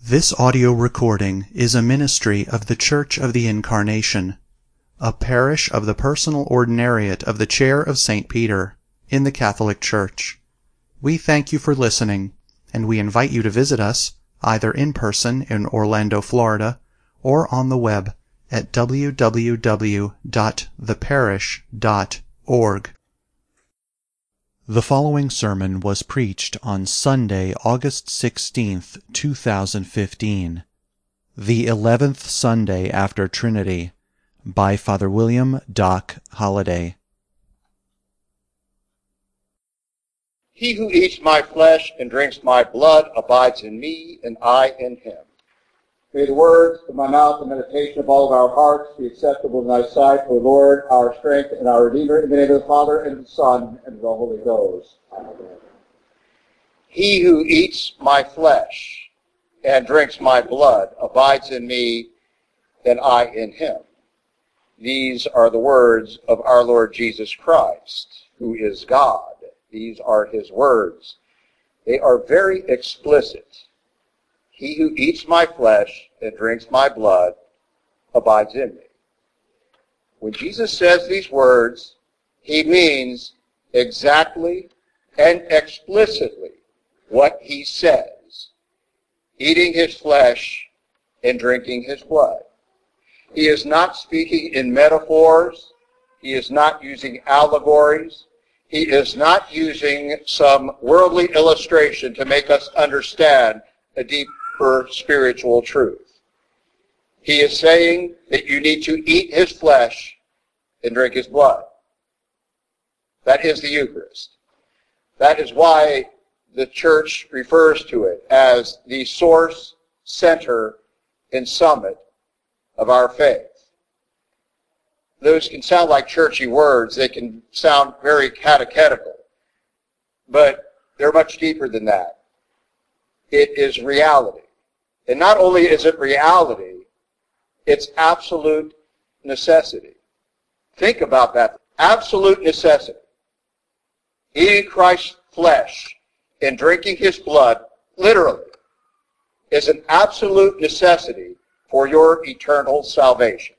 This audio recording is a ministry of the Church of the Incarnation, a parish of the personal ordinariate of the Chair of St. Peter, in the Catholic Church. We thank you for listening, and we invite you to visit us, either in person in Orlando, Florida, or on the web at www.theparish.org. The following sermon was preached on Sunday, August 16th, 2015, the 11th Sunday after Trinity, by Father William Doc Holliday. He who eats my flesh and drinks my blood abides in me, and I in him. May the words of my mouth and meditation of all of our hearts be acceptable in thy sight, O Lord, our strength and our Redeemer, in the name of the Father, and of the Son, and of the Holy Ghost. Amen. He who eats my flesh and drinks my blood abides in me, and I in him. These are the words of our Lord Jesus Christ, who is God. These are his words. They are very explicit. He who eats my flesh and drinks my blood abides in me. When Jesus says these words, he means exactly and explicitly what he says, eating his flesh and drinking his blood. He is not speaking in metaphors. He is not using allegories. He is not using some worldly illustration to make us understand a deeper spiritual truth. He is saying that you need to eat his flesh and drink his blood. That is the Eucharist. That is why the Church refers to it as the source, center, and summit of our faith. Those can sound like churchy words. They can sound very catechetical. But they're much deeper than that. It is reality. And not only is it reality, it's absolute necessity. Think about that. Absolute necessity. Eating Christ's flesh and drinking his blood, literally, is an absolute necessity for your eternal salvation.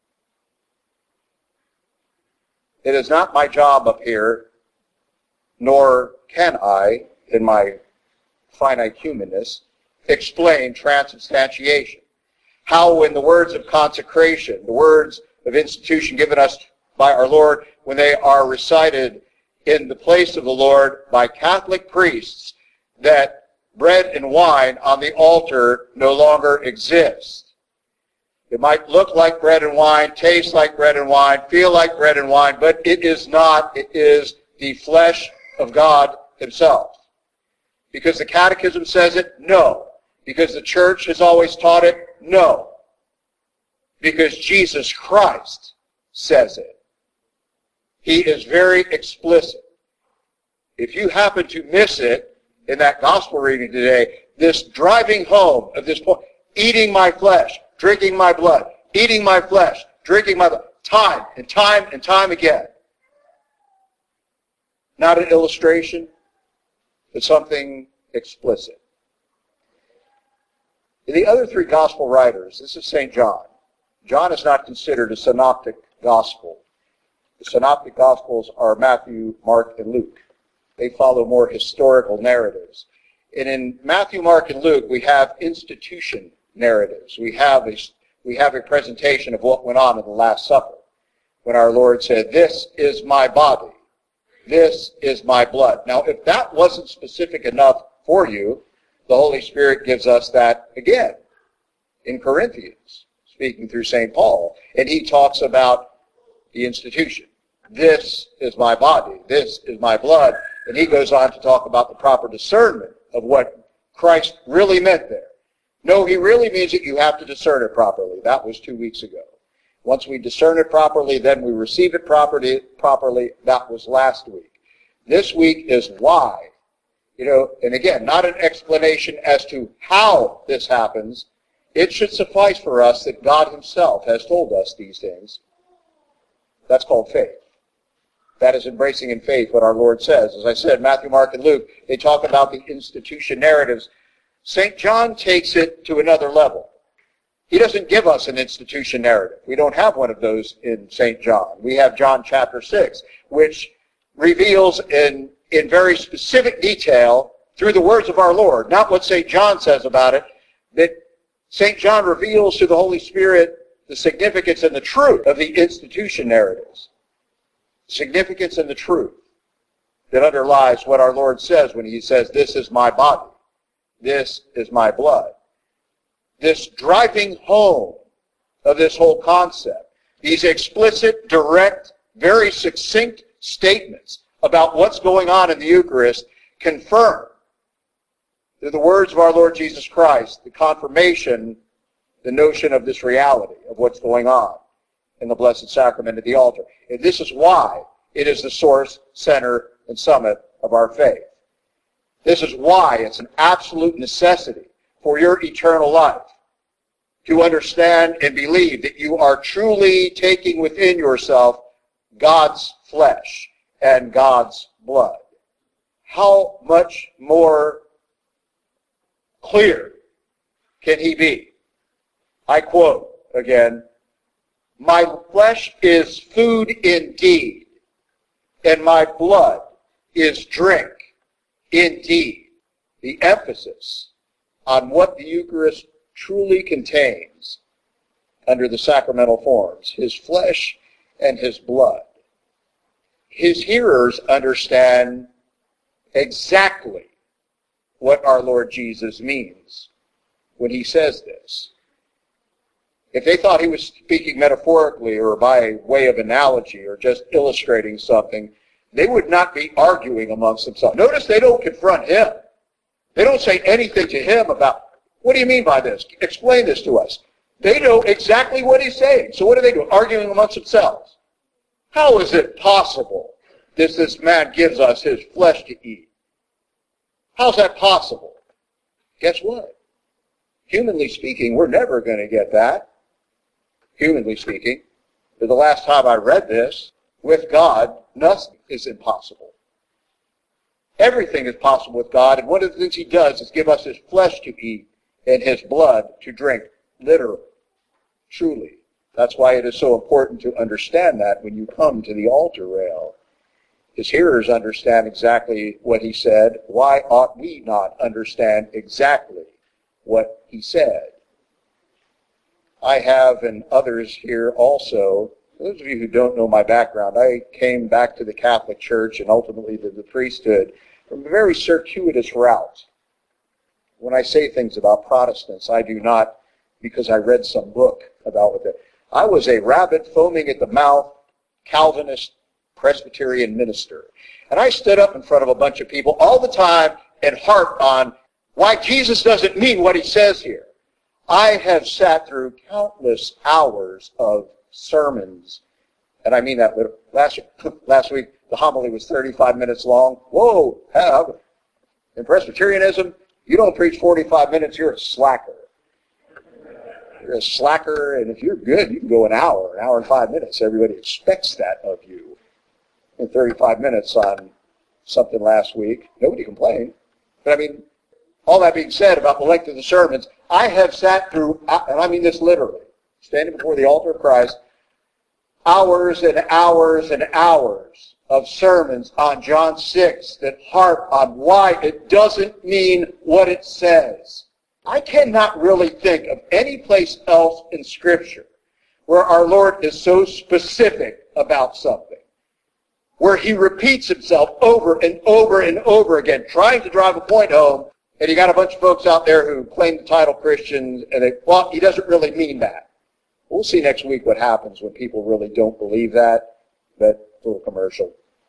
It is not my job up here, nor can I, in my finite humanness, explain transubstantiation. How, in the words of consecration, the words of institution given us by our Lord, when they are recited in the place of the Lord by Catholic priests, that bread and wine on the altar no longer exist. It might look like bread and wine, taste like bread and wine, feel like bread and wine, but it is not. It is the flesh of God himself. Because the Catechism says it? No. Because the Church has always taught it? No. Because Jesus Christ says it. He is very explicit. If you happen to miss it in that gospel reading today, this driving home of this point, eating my flesh, drinking my blood, eating my flesh, drinking my blood, time and time and time again. Not an illustration, but something explicit. The other three gospel writers, this is St. John. John is not considered a synoptic gospel. The synoptic gospels are Matthew, Mark, and Luke. They follow more historical narratives. And in Matthew, Mark, and Luke, we have institution narratives. We have a presentation of what went on in the Last Supper, when our Lord said, "This is my body. This is my blood." Now, if that wasn't specific enough for you, the Holy Spirit gives us that again in Corinthians, speaking through St. Paul. And he talks about the institution. This is my body. This is my blood. And he goes on to talk about the proper discernment of what Christ really meant there. No, he really means that you have to discern it properly. That was 2 weeks ago. Once we discern it properly, then we receive it properly. That was last week. This week is why. And again, not an explanation as to how this happens. It should suffice for us that God himself has told us these things. That's called faith. That is embracing in faith what our Lord says. As I said, Matthew, Mark, and Luke, they talk about the institution narratives St. John takes it to another level. He doesn't give us an institution narrative. We don't have one of those in St. John. We have John chapter 6, which reveals in very specific detail through the words of our Lord, not what St. John says about it, that St. John reveals to the Holy Spirit the significance and the truth of the institution narratives. Significance and the truth that underlies what our Lord says when he says, "This is my body. This is my blood." This driving home of this whole concept, these explicit, direct, very succinct statements about what's going on in the Eucharist confirm through the words of our Lord Jesus Christ the confirmation, the notion of this reality of what's going on in the Blessed Sacrament at the altar. And this is why it is the source, center, and summit of our faith. This is why it's an absolute necessity for your eternal life to understand and believe that you are truly taking within yourself God's flesh and God's blood. How much more clear can he be? I quote again, "My flesh is food indeed, and my blood is drink indeed." The emphasis on what the Eucharist truly contains under the sacramental forms, his flesh and his blood. His hearers understand exactly what our Lord Jesus means when he says this. If they thought he was speaking metaphorically or by way of analogy or just illustrating something, they would not be arguing amongst themselves. Notice they don't confront him. They don't say anything to him about, "What do you mean by this? Explain this to us." They know exactly what he's saying. So what do? Arguing amongst themselves. How is it possible that this man gives us his flesh to eat? How's that possible? Guess what? Humanly speaking, we're never going to get that. Humanly speaking. For the last time I read this, with God, nothing is impossible. Everything is possible with God, and one of the things he does is give us his flesh to eat and his blood to drink, literally, truly. That's why it is so important to understand that when you come to the altar rail. His hearers understand exactly what he said. Why ought we not understand exactly what he said? I have, and others here also, those of you who don't know my background, I came back to the Catholic Church and ultimately to the priesthood from a very circuitous route. When I say things about Protestants, I do not because I read some book about what they... I was a rabid, foaming at the mouth, Calvinist Presbyterian minister. And I stood up in front of a bunch of people all the time and harped on why Jesus doesn't mean what he says here. I have sat through countless hours of sermons, and I mean that last week the homily was 35 minutes long. Whoa! In Presbyterianism, you don't preach 45 minutes, you're a slacker. You're a slacker, and if you're good, you can go an hour and 5 minutes. Everybody expects that of you. In 35 minutes on something last week, nobody complained. But I mean, all that being said about the length of the sermons, I have sat through, and I mean this literally, standing before the altar of Christ, hours and hours and hours of sermons on John 6 that harp on why it doesn't mean what it says. I cannot really think of any place else in Scripture where our Lord is so specific about something, where he repeats himself over and over and over again, trying to drive a point home, and you got a bunch of folks out there who claim the title Christians, and well, he doesn't really mean that. We'll see next week what happens when people really don't believe that, but a little commercial.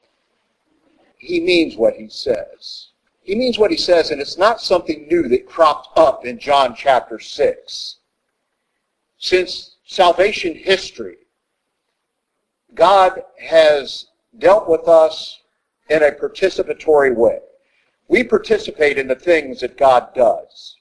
He means what he says. He means what he says, and it's not something new that cropped up in John chapter 6. Since salvation history, God has dealt with us in a participatory way. We participate in the things that God does.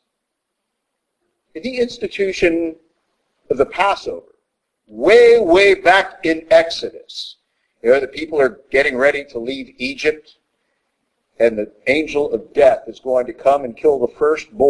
In the institution of the Passover, way back in Exodus, the people are getting ready to leave Egypt, and the angel of death is going to come and kill the firstborn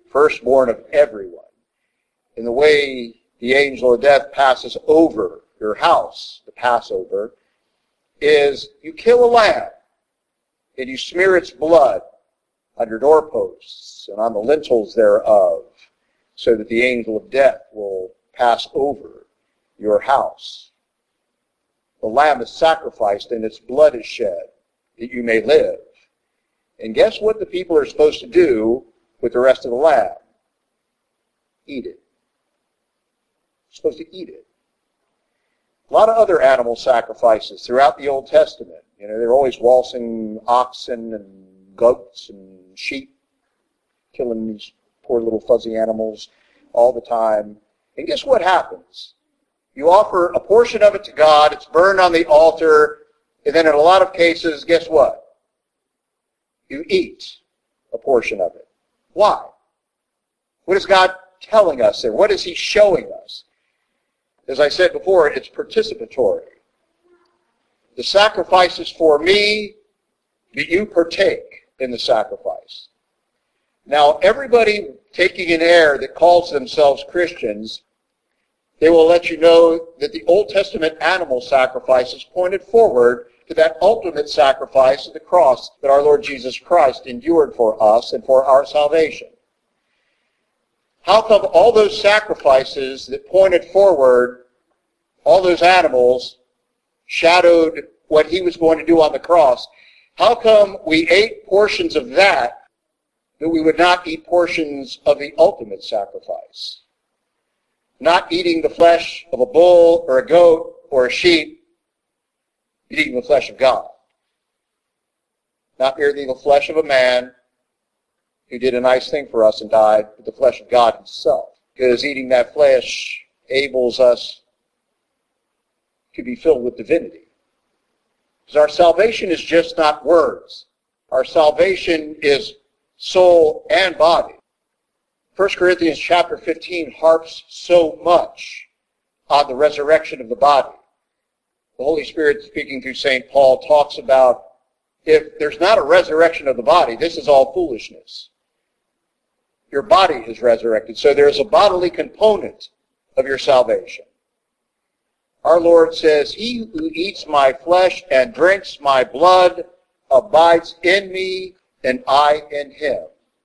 firstborn of everyone. In the way the angel of death passes over your house, the Passover, is you kill a lamb and you smear its blood on your doorposts and on the lintels thereof, so that the angel of death will pass over your house. The lamb is sacrificed and its blood is shed that you may live. And guess what the people are supposed to do with the rest of the lamb? Eat it. You're supposed to eat it. A lot of other animal sacrifices throughout the Old Testament. They're always waltzing oxen and goats and sheep, killing these poor little fuzzy animals all the time. And guess what happens? You offer a portion of it to God, it's burned on the altar, and then in a lot of cases, guess what? You eat a portion of it. Why? What is God telling us there? What is He showing us? As I said before, it's participatory. The sacrifice is for me, that you partake in the sacrifice. Now, everybody taking an air that calls themselves Christians, they will let you know that the Old Testament animal sacrifices pointed forward to that ultimate sacrifice of the cross that our Lord Jesus Christ endured for us and for our salvation. How come all those sacrifices that pointed forward, all those animals, shadowed what He was going to do on the cross? How come we ate portions of that we would not eat portions of the ultimate sacrifice? Not eating the flesh of a bull or a goat or a sheep, eating the flesh of God. Not merely the flesh of a man who did a nice thing for us and died, but the flesh of God Himself. Because eating that flesh enables us to be filled with divinity. Because our salvation is just not words. Our salvation is soul and body. 1 Corinthians chapter 15 harps so much on the resurrection of the body. The Holy Spirit, speaking through St. Paul, talks about if there's not a resurrection of the body, this is all foolishness. Your body is resurrected, so there's a bodily component of your salvation. Our Lord says, "He who eats my flesh and drinks my blood abides in me, and I in him."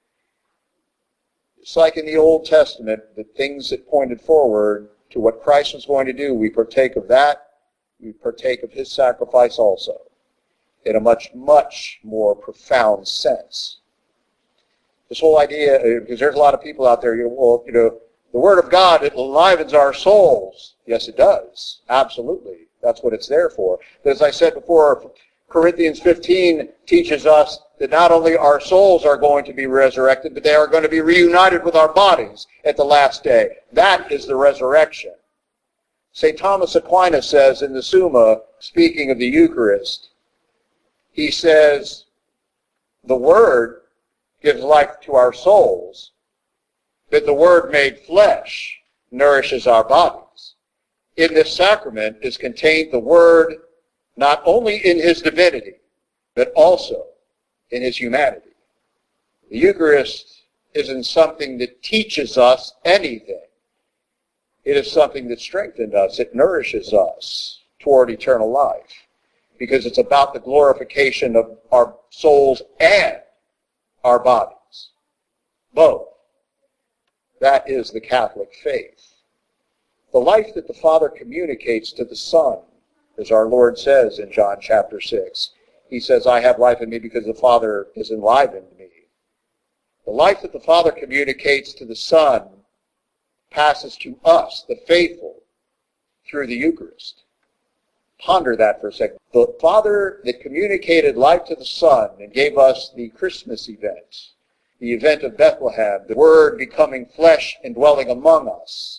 Just like in the Old Testament, the things that pointed forward to what Christ was going to do, we partake of that. We partake of His sacrifice also, in a much, much more profound sense. This whole idea, because there's a lot of people out there, the Word of God, it enlivens our souls. Yes, it does. Absolutely. That's what it's there for. But as I said before, Corinthians 15 teaches us that not only our souls are going to be resurrected, but they are going to be reunited with our bodies at the last day. That is the resurrection. St. Thomas Aquinas says in the Summa, speaking of the Eucharist, he says, the Word gives life to our souls, but the Word made flesh nourishes our bodies. In this sacrament is contained the Word not only in His divinity, but also in His humanity. The Eucharist isn't something that teaches us anything. It is something that strengthens us. It nourishes us toward eternal life, because it's about the glorification of our souls and our bodies. Both. That is the Catholic faith. The life that the Father communicates to the Son, as our Lord says in John chapter 6, He says, "I have life in me because the Father has enlivened me." The life that the Father communicates to the Son passes to us, the faithful, through the Eucharist. Ponder that for a second. The Father that communicated life to the Son and gave us the Christmas event, the event of Bethlehem, the Word becoming flesh and dwelling among us.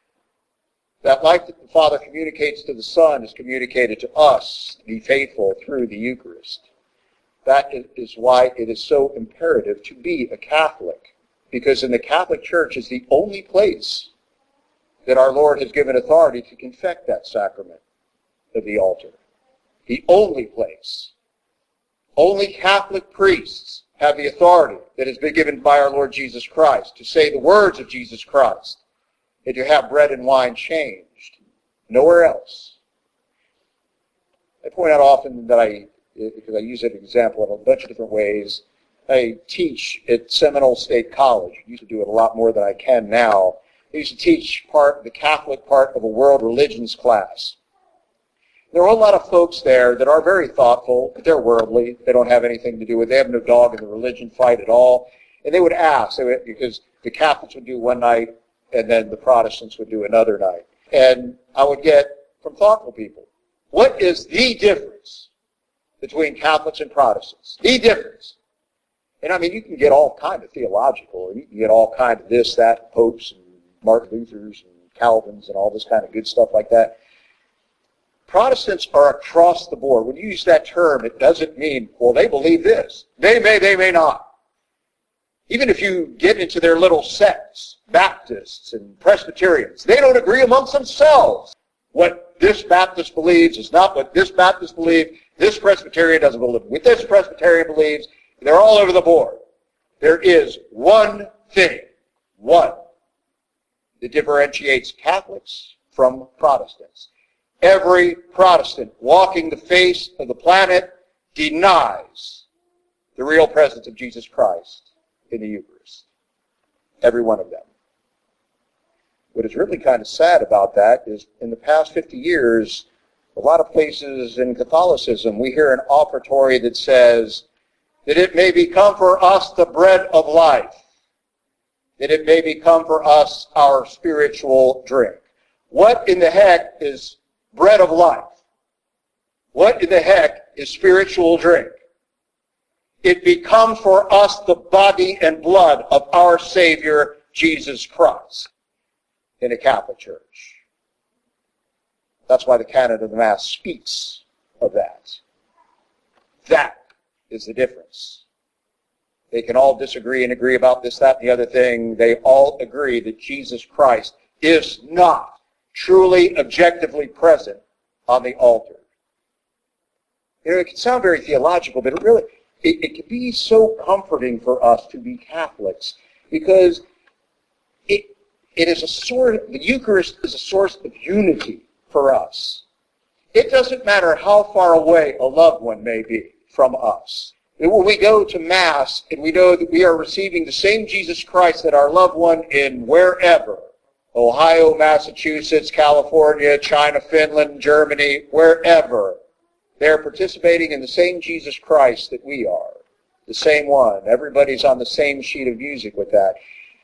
That life that the Father communicates to the Son is communicated to us, to be faithful, through the Eucharist. That is why it is so imperative to be a Catholic, because in the Catholic Church is the only place that our Lord has given authority to confect that sacrament of the altar. The only place. Only Catholic priests have the authority that has been given by our Lord Jesus Christ to say the words of Jesus Christ and to have bread and wine changed. Nowhere else. I point out often that because I use that example in a bunch of different ways, I teach at Seminole State College. I used to do it a lot more than I can now. I used to teach the Catholic part of a world religions class. There are a lot of folks there that are very thoughtful, but they're worldly. They don't have anything to do with it. They have no dog in the religion fight at all. And they would ask, because the Catholics would do one night, and then the Protestants would do another night. And I would get from thoughtful people, what is the difference between Catholics and Protestants? The difference. And I mean, you can get all kind of theological, and you can get all kind of this, that, popes, and Martin Luthers, and Calvins, and all this kind of good stuff like that. Protestants are across the board. When you use that term, it doesn't mean, well, they believe this. They may not. Even if you get into their little sects, Baptists and Presbyterians, they don't agree amongst themselves. What this Baptist believes is not what this Baptist believes. This Presbyterian doesn't believe what this Presbyterian believes. They're all over the board. There is one thing, that differentiates Catholics from Protestants. Every Protestant walking the face of the planet denies the real presence of Jesus Christ in the Eucharist. Every one of them. What is really kind of sad about that is in the past 50 years, a lot of places in Catholicism, we hear an offertory that says that it may become for us the bread of life, that it may become for us our spiritual drink. What in the heck is bread of life? What in the heck is spiritual drink? It becomes for us the body and blood of our Savior, Jesus Christ, in a Catholic Church. That's why the canon of the Mass speaks of that. That is the difference. They can all disagree and agree about this, that, and the other thing. They all agree that Jesus Christ is not truly, objectively present on the altar. You know, it can sound very theological, but it can be so comforting for us to be Catholics because it is a source. The Eucharist is a source of unity for us. It doesn't matter how far away a loved one may be from us. When we go to Mass and we know that we are receiving the same Jesus Christ that our loved one in wherever, Ohio, Massachusetts, California, China, Finland, Germany, wherever, they're participating in the same Jesus Christ that we are. The same one. Everybody's on the same sheet of music with that.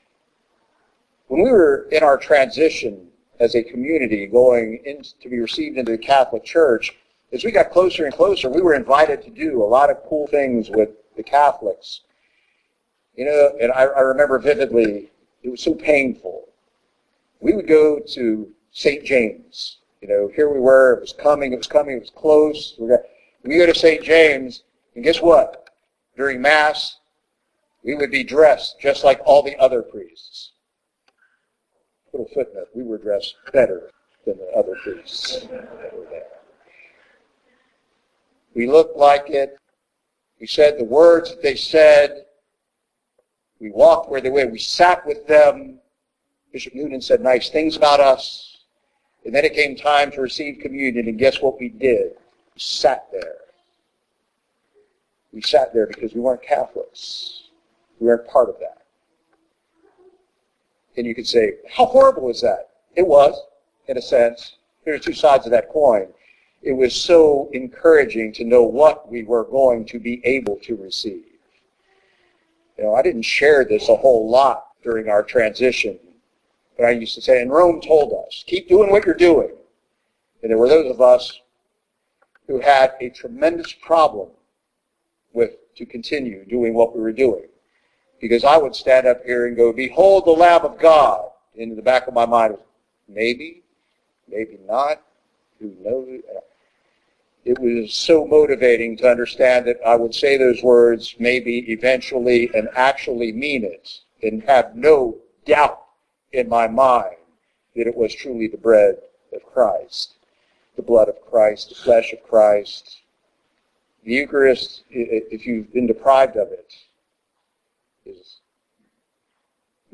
When we were in our transition as a community going in to be received into the Catholic Church, as we got closer and closer, we were invited to do a lot of cool things with the Catholics. You know, and I remember vividly, it was so painful. We would go to St. James. You know, here we were, it was coming, it was close. We go to St. James, and guess what? During Mass, we would be dressed just like all the other priests. Little footnote, we were dressed better than the other priests that were there. We looked like it. We said the words that they said. We walked where they went. We sat with them. Bishop Noonan said nice things about us. And then it came time to receive communion, and guess what we did? We sat there. We sat there because we weren't Catholics. We weren't part of that. And you could say, how horrible is that? It was, in a sense. There are two sides of that coin. It was so encouraging to know what we were going to be able to receive. You know, I didn't share this a whole lot during our transition. But I used to say, and Rome told us, keep doing what you're doing. And there were those of us who had a tremendous problem to continue doing what we were doing. Because I would stand up here and go, behold the Lamb of God. In the back of my mind was, maybe, maybe not, who knows? It was so motivating to understand that I would say those words maybe, eventually, and actually mean it, and have no doubt in my mind that it was truly the bread of Christ, the blood of Christ, the flesh of Christ. The Eucharist, if you've been deprived of it,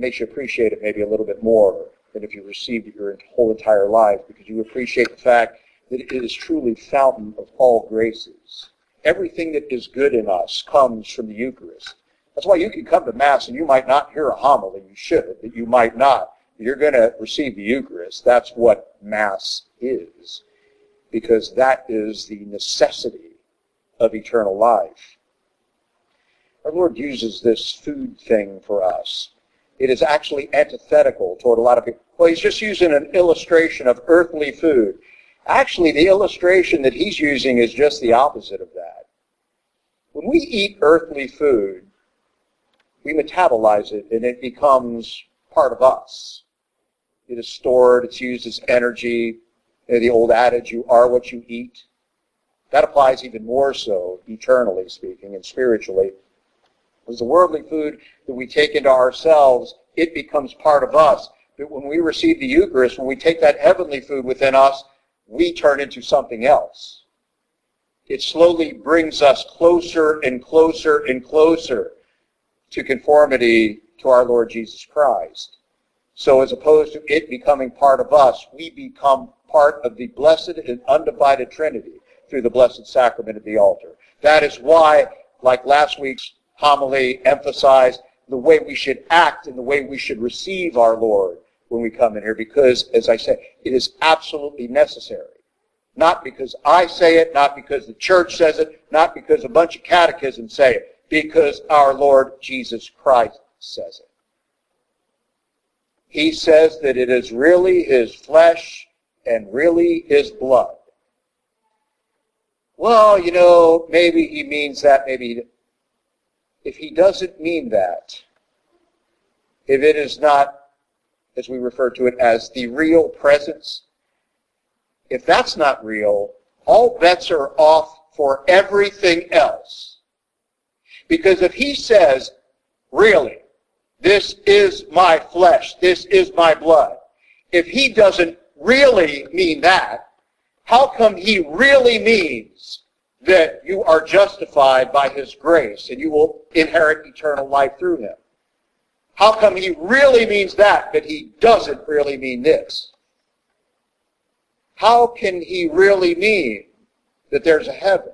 makes you appreciate it maybe a little bit more than if you received it your whole entire life, because you appreciate the fact that it is truly fountain of all graces. Everything that is good in us comes from the Eucharist. That's why you can come to Mass and you might not hear a homily. You should, but you might not. You're going to receive the Eucharist. That's what Mass is, because that is the necessity of eternal life. Our Lord uses this food thing for us. It is actually antithetical toward a lot of people. Well, he's just using an illustration of earthly food. Actually, the illustration that he's using is just the opposite of that. When we eat earthly food, we metabolize it and it becomes part of us. It is stored, it's used as energy. The old adage, you are what you eat. That applies even more so, eternally speaking and spiritually. As the worldly food that we take into ourselves, it becomes part of us. But when we receive the Eucharist, when we take that heavenly food within us, we turn into something else. It slowly brings us closer and closer and closer to conformity to our Lord Jesus Christ. So as opposed to it becoming part of us, we become part of the blessed and undivided Trinity through the blessed sacrament of the altar. That is why, like last week's homily emphasized, the way we should act and the way we should receive our Lord when we come in here, because, as I said, it is absolutely necessary. Not because I say it, not because the church says it, not because a bunch of catechisms say it, because our Lord Jesus Christ says it. He says that it is really his flesh and really his blood. Well, maybe he means that, maybe he... If he doesn't mean that, if it is not, as we refer to it as the real presence, if that's not real, all bets are off for everything else. Because if he says, really, this is my flesh, this is my blood, if he doesn't really mean that, how come he really means that you are justified by his grace and you will inherit eternal life through him? How come he really means that, but he doesn't really mean this? How can he really mean that there's a heaven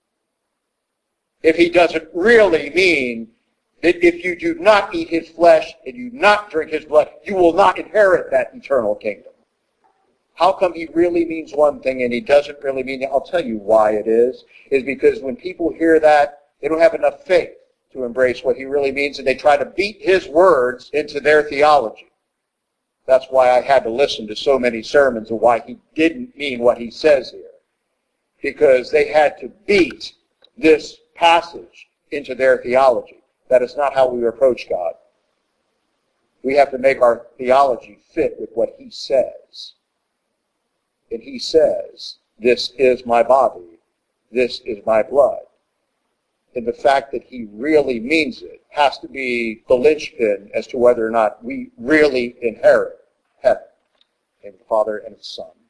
if he doesn't really mean that if you do not eat his flesh and you not drink his blood, you will not inherit that eternal kingdom? How come he really means one thing and he doesn't really mean it? I'll tell you why it is because when people hear that, they don't have enough faith to embrace what he really means, and they try to beat his words into their theology. That's why I had to listen to so many sermons of why he didn't mean what he says here. Because they had to beat this passage into their theology. That is not how we approach God. We have to make our theology fit with what he says. And he says, this is my body, this is my blood. And the fact that he really means it has to be the linchpin as to whether or not we really inherit heaven. In the Father and the Son.